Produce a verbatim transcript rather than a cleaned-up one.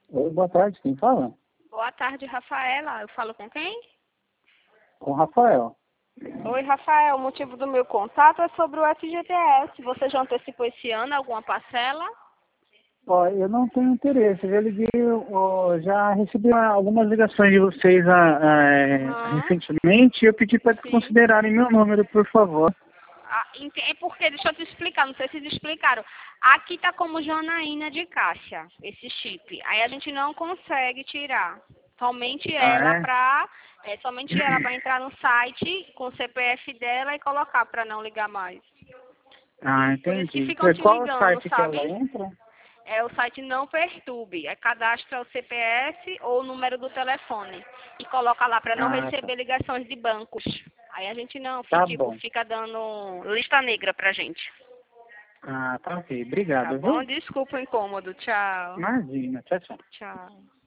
Oi, boa tarde, quem fala? Boa tarde, Rafaela. Eu falo com quem? Com o Rafael. Oi, Rafael. O motivo do meu contato é sobre o F G T S. Você já antecipou esse ano alguma parcela? Ó, eu não tenho interesse, eu já liguei, ó, já recebi ah, algumas ligações de vocês ah, ah, Aham. recentemente e eu pedi para Sim. desconsiderarem meu número, por favor. Ah, ente- é porque, deixa eu te explicar, não sei se eles explicaram. Aqui tá como Janaína de caixa, esse chip. Aí a gente não consegue tirar. Somente ela Ah, é? pra. É somente ela para entrar no site com o C P F dela e colocar para não ligar mais. Ah, Por isso que entendi. ficam te Qual é o ligando, site que ela sabe? entra? É o site Não Perturbe. É cadastra o C P F ou o número do telefone. E coloca lá para não Ah, tá. receber ligações de bancos. Aí a gente não, fi- Tá tipo, bom. fica dando lista negra pra gente. Ah, tá ok. Tá Obrigado, bom? viu? Desculpa o incômodo. Tchau. Imagina. Tchau, tchau. Tchau.